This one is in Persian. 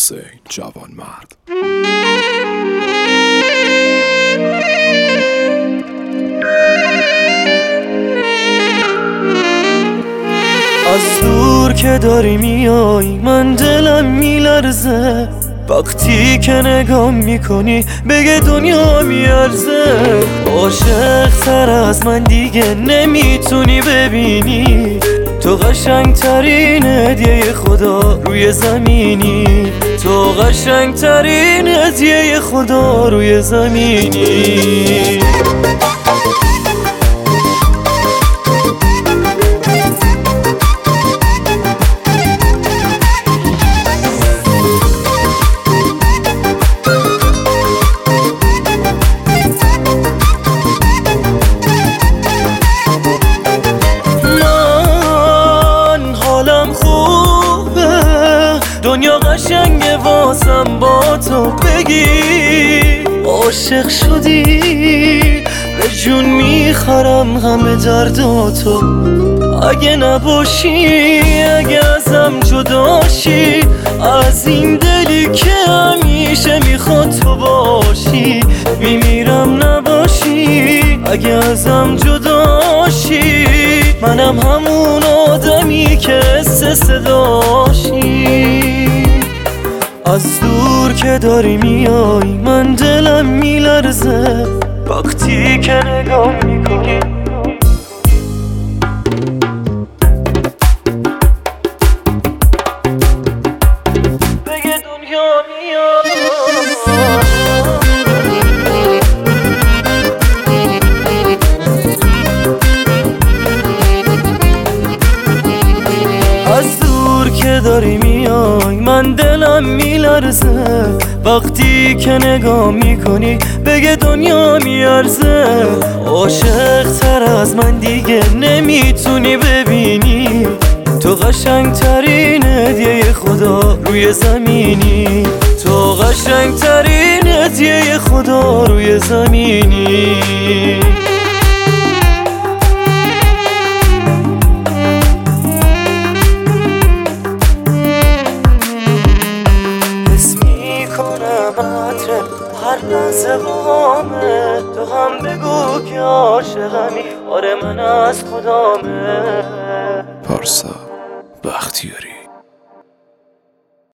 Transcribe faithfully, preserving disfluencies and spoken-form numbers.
حسین جوان مرد. از دور که داری میای من دلم میلرزه، وقتی که نگام میکنی بگه دنیا میارزه. عاشق تر از من دیگه نمیتونی ببینی، تو قشنگ ترین هدیه خدا روی زمینی، تو قشنگ ترین هدیه خدا روی زمینی. دنیا قشنگه واسم با تو بگی، عاشق شدی به جون میخرم همه درداتو. اگه نباشی، اگه ازم جداشی، از این دلی که همیشه میخواد تو باشی، میمیرم نباشی. اگه ازم جداشی، منم همون آدمی که حس صداشی. از دور که داری میای من دلم میلرزه، وقتی که نگام میکنی بگه دنیا میاد. از دور که داری میای من دلم میلرزه، وقتی که نگاه میکنی بگه دنیا میارزه. عاشق تر از من دیگه نمیتونی ببینی، تو قشنگ ترین هدیه خدا روی زمینی، تو قشنگ ترین هدیه خدا روی زمینی. هر لحظه باهامه، تو هم بگو که عاشقمی، آره من از خدامه. پارسا بختیاری.